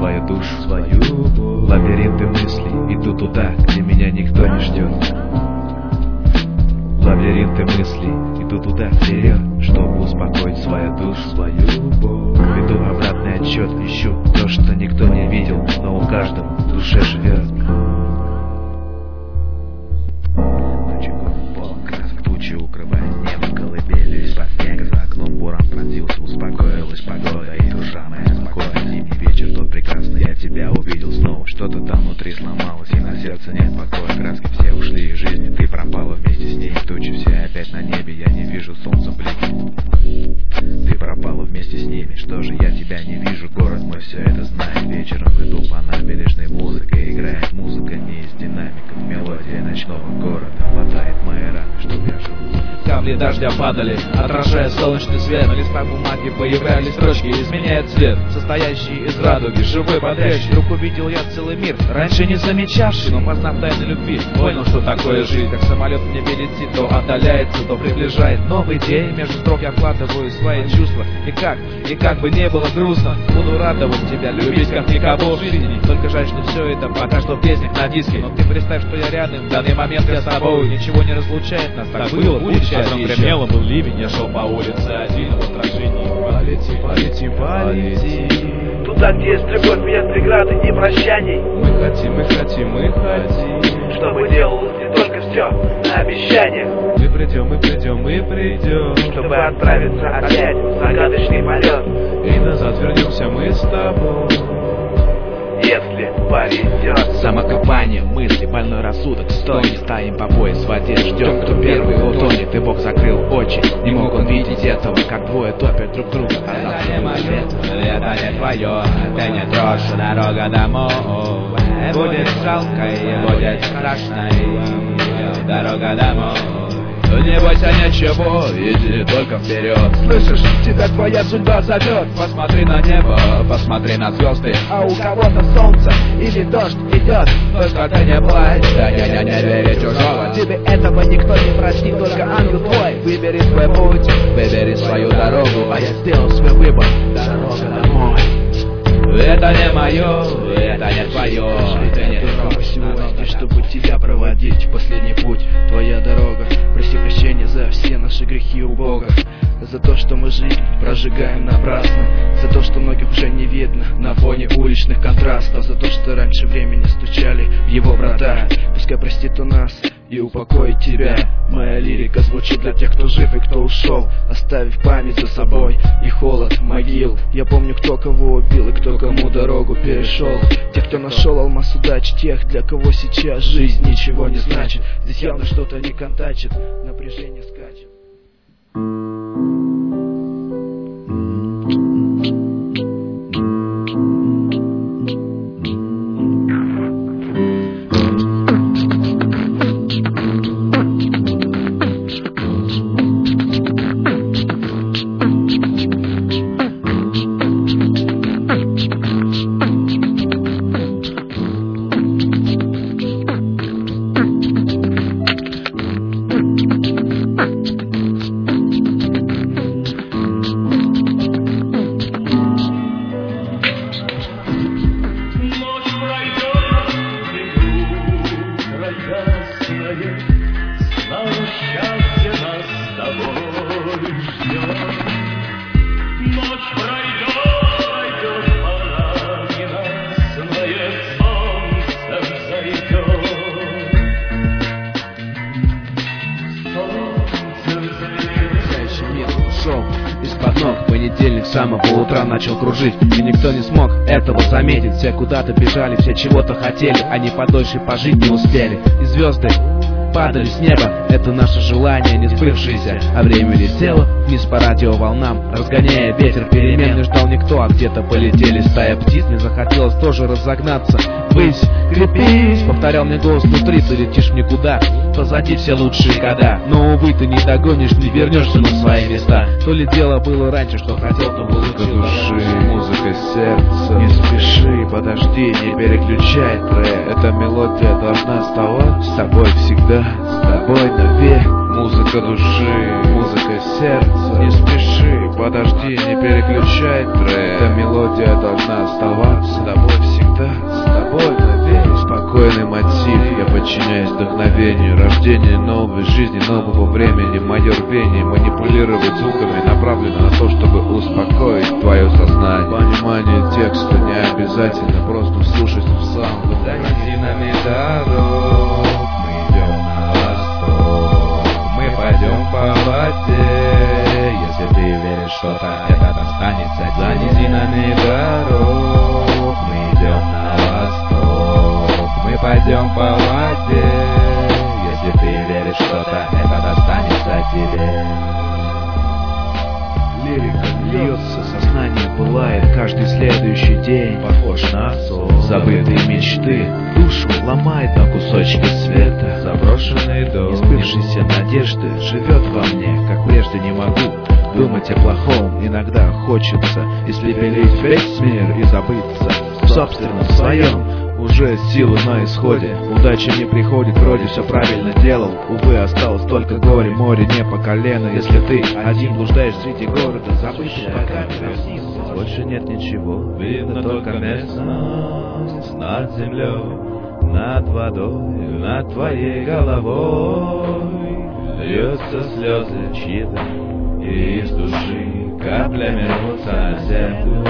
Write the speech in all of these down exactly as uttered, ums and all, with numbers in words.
свою душу, свою боль. Лабиринты мыслей, иду туда, где меня никто не ждет. Лабиринты мыслей, иду туда вперед, чтобы успокоить свою душу, свою боль. Веду обратный отчет, ищу то, что никто не видел, но у каждого в душе живет. Тучи укрывает небо, колыбелью из-под снега. За окном буран пронзился, успокоилась погода. И душа моя спокойна, зимний вечер тот прекрасный. Я тебя увидел снова, что-то там внутри сломалось, и на сердце нет покоя. Краски все ушли из жизни, ты пропала вместе с ней. Тучи все опять на небе, я не вижу солнца блики. Ты пропала вместе с ними, что же я тебя не вижу. Город мой все это знает, вечером иду по набережной. Музыка играет, музыка не из динамиков. Мелодия ночного города хватает мои раны, чтоб я жил. Капли дождя падали, отражая солнечный свет. На листах бумаги появлялись строчки, изменяя цвет, состоящий из радуги, живой, бодрящий. Вдруг увидел я целый мир, раньше не замечавший, но познав тайны любви, понял, что такое жизнь. Как самолет в небе летит, то отдаляется, то приближает новый день. Между строк я вкладываю свои чувства, и как, и как бы не было грустно, буду радовать тебя, любить как никого в жизни. Только жаль, что все это пока что в песнях на диске. Но ты представь, что я рядом, в данный момент я с тобой. Ничего не разлучает нас, так было, будет сейчас еще. Гремело, был ливень, я шел по улице один в отражении. Полети, полети, полети туда, где есть любовь, нет преграды и прощаний. Мы хотим, мы хотим, мы хотим, чтобы делалось не только все на обещаниях. Мы придем, мы придем, мы придем, чтобы отправиться опять в загадочный полет. И назад вернемся мы с тобой, если повезет. Самокопание, мысли, больной рассудок. Стой, не стоим по пояс в воде, ждем, кто первый утонет. И Бог закрыл очи, не мог он видеть этого, как двое топят друг друга. Это не мое, это не твое, ты не трожь, дорога домой. Будет жалкой, будет страшной дорога домой. Не бойся ничего, иди только вперед. Слышишь, тебя твоя судьба зовет. Посмотри на небо, посмотри на звезды. А у кого-то солнце или дождь идет. Только ты не плачь, да не, не, не бери чужого. Тебе этого никто не простит, только ангел твой. Выбери свой путь, выбери свою дорогу. А я сделал свой выбор, дорога домой. Это не мое, это не твое. Ты не дорога сегодня, чтобы тебя проводить. Последний путь, твоя дорога. Проси прощения за все наши грехи у Бога. За то, что мы жизнь прожигаем напрасно. За то, что многих уже не видно на фоне уличных контрастов. За то, что раньше времени стучали в его врата. Пускай простит он нас и упокоит тебя. Моя лирика звучит для тех, кто жив и кто ушел, оставив память за собой и холод могил. Я помню, кто кого убил и кто кому дорогу перешел. Тех, кто нашел алмаз удачи, тех, для кого сейчас жизнь ничего не значит. Здесь явно что-то не контачит, напряжение скачет. Из-под ног понедельник с самого утра начал кружить, и никто не смог этого заметить. Все куда-то бежали, все чего-то хотели, они подольше пожить не успели. И звезды падали с неба, это наше желание не сбывшееся. А время летело вниз по радиоволнам, разгоняя ветер перемен. Не ждал никто, а где-то полетели стая птиц. Мне захотелось тоже разогнаться ввысь, крепись, повторял мне голос внутри. Ты летишь в никуда, позади все лучшие года. Но, увы, ты не догонишь, не вернешься на свои места. То ли дело было раньше, что хотел, то музыка души, музыка сердца. Не спеши, подожди, не переключай трек. Эта мелодия должна оставаться с тобой всегда, с тобой навек. Музыка души, музыка сердца. Не спеши, подожди, не переключай трек. Эта мелодия должна оставаться с тобой всегда, с тобой, поверь. Спокойный мотив, я подчиняюсь вдохновению. Рождение новой жизни, нового времени. Мое рвение манипулировать звуками направлено на то, чтобы успокоить твое сознание. Понимание текста не обязательно, просто вслушайся в саунд. Низинами дорог мы идем на восток, мы пойдем по воде. Если ты веришь, что-то это достанется. За низинами дорог мы идем на восток, мы пойдем по воде. Если ты веришь, что-то это достанется тебе. Лирика льется, сознание пылает каждый следующий день. Похож на сон, забытые мечты, душу ломает на кусочки света. Заброшенный дом, несбывшиеся надежды живет во мне, как прежде не могу думать о плохом. Иногда хочется испепелить весь мир и забыться в собственном своем. Уже силы на исходе, удача не приходит, вроде все правильно делал. Увы, осталось только горе, море не по колено. Если ты один блуждаешь среди города, забывший пока не больше нет ничего, видно только местность над землей, над водой, над твоей головой. Льются слезы чьи-то, и из души каплями рвутся на землю.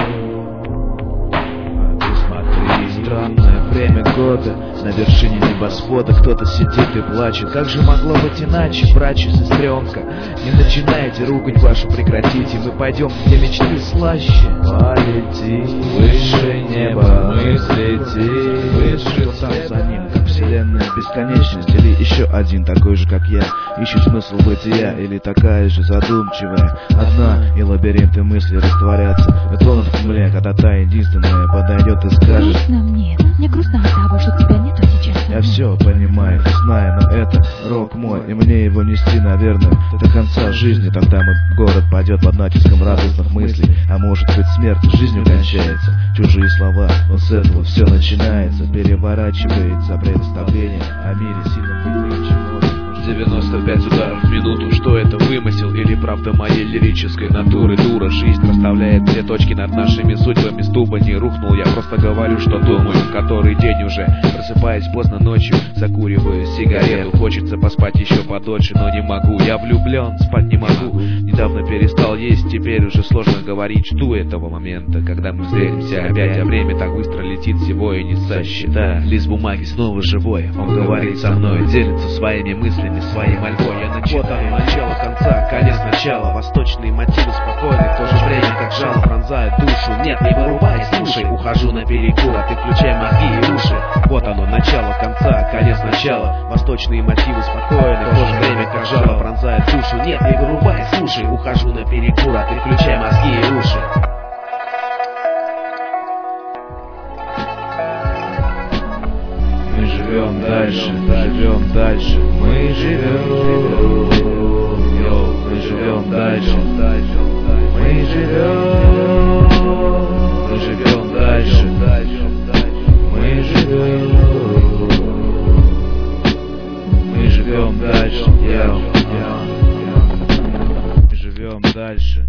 Странное время года, на вершине небосвода кто-то сидит и плачет. Как же могло быть иначе, братья, сестренка? Не начинайте ругань вашу прекратите, мы пойдем, где мечты слаще. Полети выше неба, мысли выше там за ним, как вселенная бесконечность. Или еще один такой же, как я, ищет смысл бытия. Или такая же задумчивая, одна, и лабиринты мыслей растворятся. Я тронут в земле, когда та единственная подойдет и скажет: мне, мне грустно от того, что тебя нету сейчас. Я все понимаю, знаю, но это рок мой, и мне его нести, наверное, до конца жизни. Тогда мой город пойдет под натиском радостных мыслей. А может быть, смерть жизнью кончается. Чужие слова, но с этого все начинается. Переворачивается представление о мире сильно быстрее, чем девяносто пять ударов в минуту. Что это, вымысел или правда моей лирической натуры? Дура, жизнь расставляет все точки над нашими судьбами. С дуба не рухнул, я просто говорю, что думаю. Который день уже, просыпаясь поздно ночью, закуриваю сигарету. Хочется поспать еще подольше, но не могу. Я влюблен, спать не могу. Недавно перестал есть, теперь уже сложно говорить. Жду этого момента, когда мы встретимся опять. А время так быстро летит, всего и не сосчитать. Лист бумаги снова живой, он говорит со мной, делится своими мыслями, своей мольбой. Я начитаю вот оно, начало конца, конец начала. Восточные мотивы спокойны, в то же время как жало пронзает душу. Нет, не вырубай, слушай, ухожу на перекур, а ты включай мозги и уши. Вот оно, начало конца, конец начала. Восточные мотивы спокойны, в то же время как жало пронзает душу. Нет, не вырубай, слушай, ухожу на перекур, а ты включай мозги и уши. Мы живем дальше, живем дальше, мы живем, йоу, мы живем дальше, мы живем, мы живем дальше, мы живем, мы живем дальше, йоу, мы живем дальше,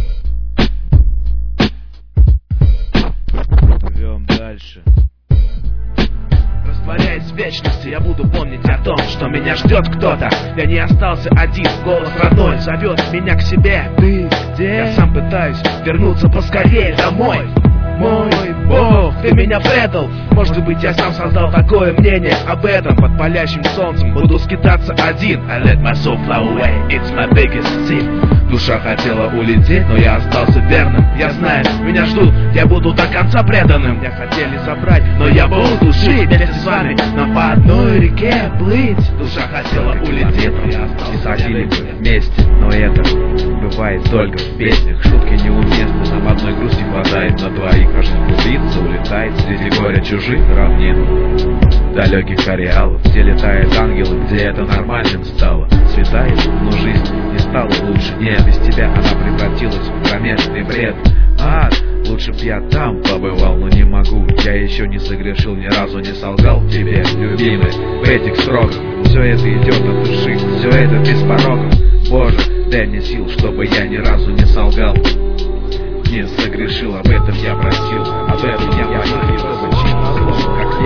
живем дальше. Растворяясь в вечности, я буду помнить о том, что меня ждет кто-то. Я не остался один, голос родной зовет меня к себе. Ты где? Я сам пытаюсь вернуться поскорее домой. Мой Бог, ты меня предал. Может быть, я сам создал такое мнение об этом. Под палящим солнцем буду скитаться один. I let my soul fly away, it's my biggest sin. Душа хотела улететь, но я остался верным. Я знаю, меня ждут, я буду до конца преданным. Меня хотели забрать, но я буду жить вместе с вами. Нам по одной реке плыть. Душа хотела улететь, но я остался. Не ходили бы вместе, но это бывает только в песнях. Шутки неуместны, нам одной грусти хватает на двоих. А жизнь клубится, улетает среди горя чужих равнин, далеких ареалов, где летают ангелы, где это нормальным стало. Светает, но жизнь не стала лучше. Не, без тебя она превратилась в кромешный бред. Ад, лучше б я там побывал, но не могу. Я еще не согрешил, ни разу не солгал тебе, любимый. В этих строках все это идет от души, все это без пороков. Боже, дай мне сил, чтобы я ни разу не солгал, не согрешил, об этом я просил, об этом я молил, как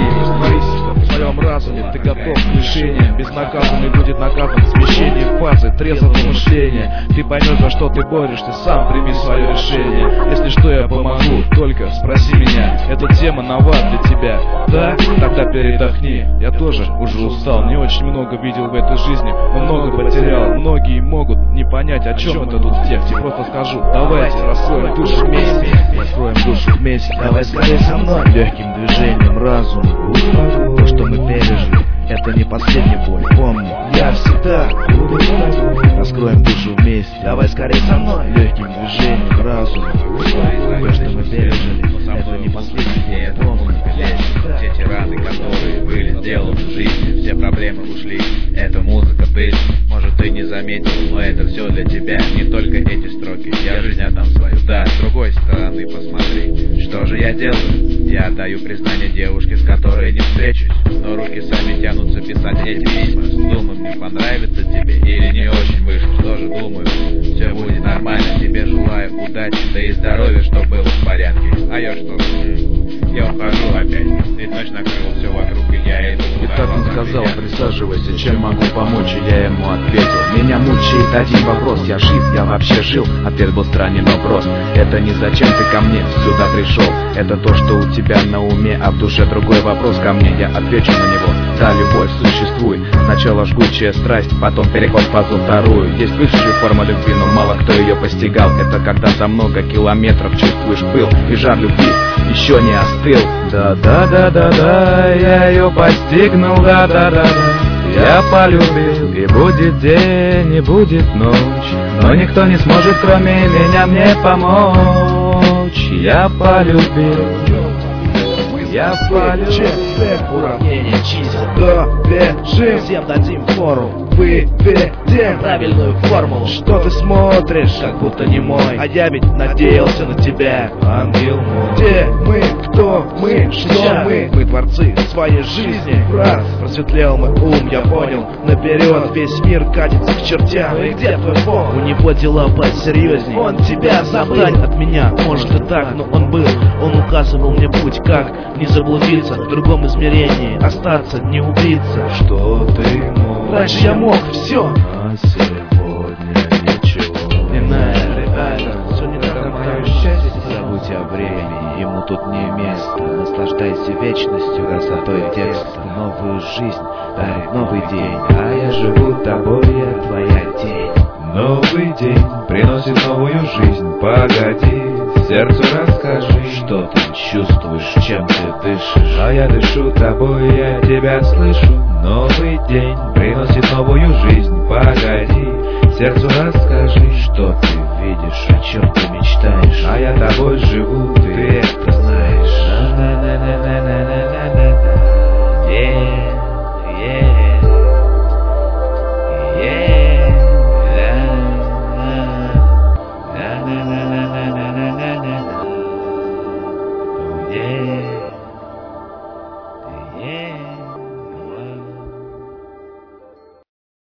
я в своем разуме ты готов к лишению. Безнаказанный будет наказан в смещении фазы трезвого мышления. Ты поймешь, за что ты борешься, сам прими свое решение. Если что, я помогу, только спроси меня. Эта тема нова для тебя, да? Тогда передохни. Я тоже уже устал, не очень много видел в этой жизни, но много потерял. Многие могут не понять, о чем это тут в тексте. Просто скажу, давайте раскроем душу вместе. Раскроем душу вместе. Давай скорее со мной. Легким движением разума. То, что мы пережили, это не последняя боль. Помни, я всегда буду с тобой. Раскроем душу вместе. Давай скорее со мной. Легким движением разума. То, что мы пережили, это не последняя боль. Помни, я всегда. Все те раны, которые были сделаны в жизни, все проблемы ушли. Это музыка, пыль. Может, ты не заметил, но это все для тебя. Не только эти строки, я жизнь отдам свою. Да, с другой стороны посмотри, что же я делаю? Я отдаю признание девушке, с которой не встречусь, но руки сами тянутся писать эти письма. Думаю, мне понравится тебе или не очень вышло. Что же думаю, все будет нормально. Тебе желаю удачи, да и здоровья, чтобы было в порядке. А я что? Я ухожу опять, ведь ночь накрыла все вокруг, и я иду. И так он сказал, присаживайся, чем могу помочь, и я ему ответил. Меня мучает один вопрос, я жив, я вообще жил. Ответ был странен, но прост. Это не зачем ты ко мне сюда пришел, это то, что у тебя на уме, а в душе другой вопрос ко мне. Я отвечу на него. Да, любовь существует. Сначала жгучая страсть, потом переход в фазу вторую. Есть высшая форма любви, но мало кто ее постигал. Это когда за много километров чувствуешь пыл, и жар любви еще не остыл. Да-да-да-да-да, я ее постигнул, да-да-да-да. Я полюбил, и будет день, и будет ночь, но никто не сможет, кроме меня, мне помочь. Я полюбил, я полюбил. Уравнение чисел, добежим, всем дадим фору, выведем правильную формулу. Что ты смотришь, как будто не мой, а я ведь надеялся на тебя, ангел мой. Где мы, кто мы, что мы? Мы творцы своей жизни, брат. Просветлел мой ум, я понял, наперед весь мир катится к чертям. И где твой фон? У него дела посерьезней, он тебя забрать от меня, может и так, но он был. Он указывал мне путь, как не заблудиться в другом измерении, остаться, не убиться. Что ты мог? Раньше я мог все, а сегодня ничего. Иная реально, все не так, мое счастье. Забудь о времени, ему тут не место. Наслаждайся вечностью, красотой текста. Новую жизнь дарит новый день, а я живу тобой, я твоя тень. Новый день приносит новую жизнь. Погоди, сердцу расскажи, что ты чувствуешь, чем ты дышишь. А я дышу тобой, я тебя слышу. Новый день приносит новую жизнь. Погоди, сердцу расскажи, что ты видишь, о чем ты мечтаешь. А я тобой живу, ты это знаешь. На-на-на-на-на.